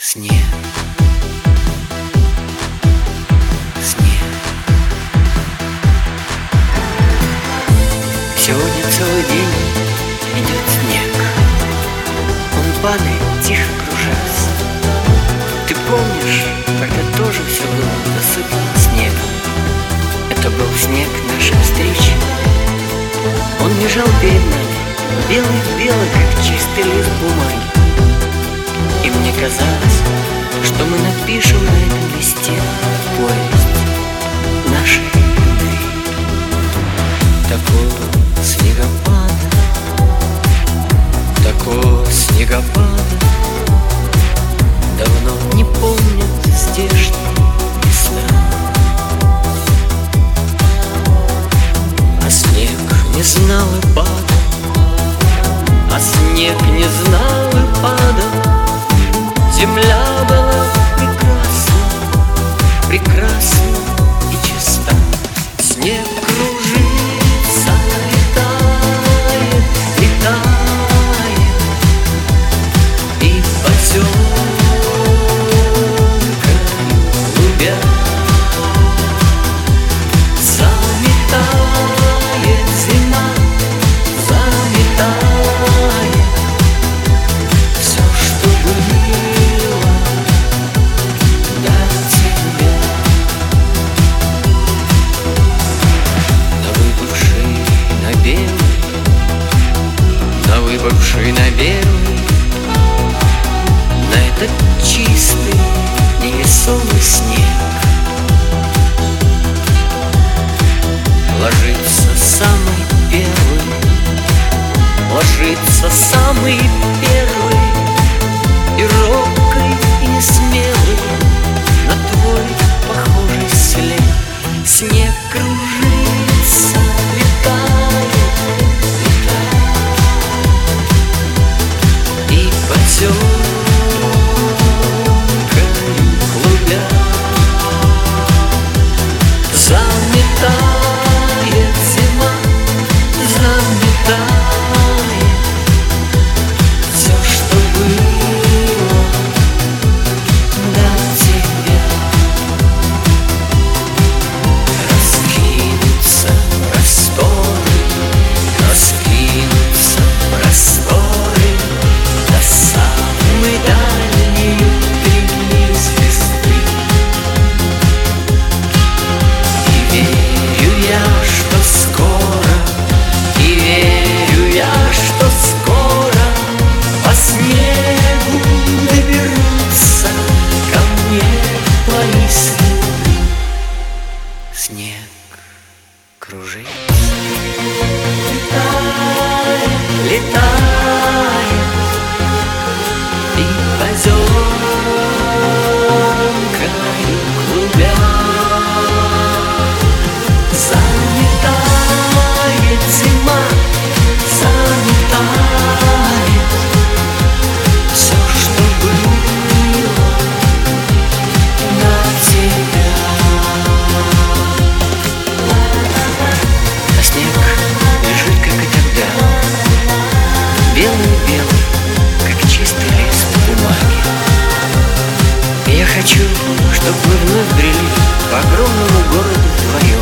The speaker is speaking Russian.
Снег, снег. Сегодня целый день идет снег. Он падает, тихо кружась. Ты помнишь, когда тоже все было засыпано снегом? Это был снег нашей встречи. Он лежал перед нами, белый-белый, как чистый лист бумаги. И мне казалось, что мы напишем на этом листе повесть нашей любви. Такого снегопада давно не помнят здешние места. А снег не знал и падал, а снег не знал и падал. Земля была прекрасна, прекрасна и чиста. Снег кружится, летает, летает, и поземкой клубя заметает зима, заметает все, что было до тебя. Выпавший на белый, на этот чистый, невесомый снег ложится самый первый, ложится самый первый, и робкий, и несмелый на твой похожий след. Снег кружится, летает, поземкой клубя заметает зима, заметает все, что было до тебя. Раскинутся просторы, раскинутся просторы до самой дальней утренней звезды. И верю я, что скоро, и верю я, что скоро по снегу доберутся ко мне твои следы. Снег кружится, летает, летает, и поземкой клубя заметает зима, заметает все, что было на тебя. А снег лежит, как и тогда, белый-белый, как чистый лист бумаги. И я хочу, чтобы мы вновь брели по огромному городу вдвоем.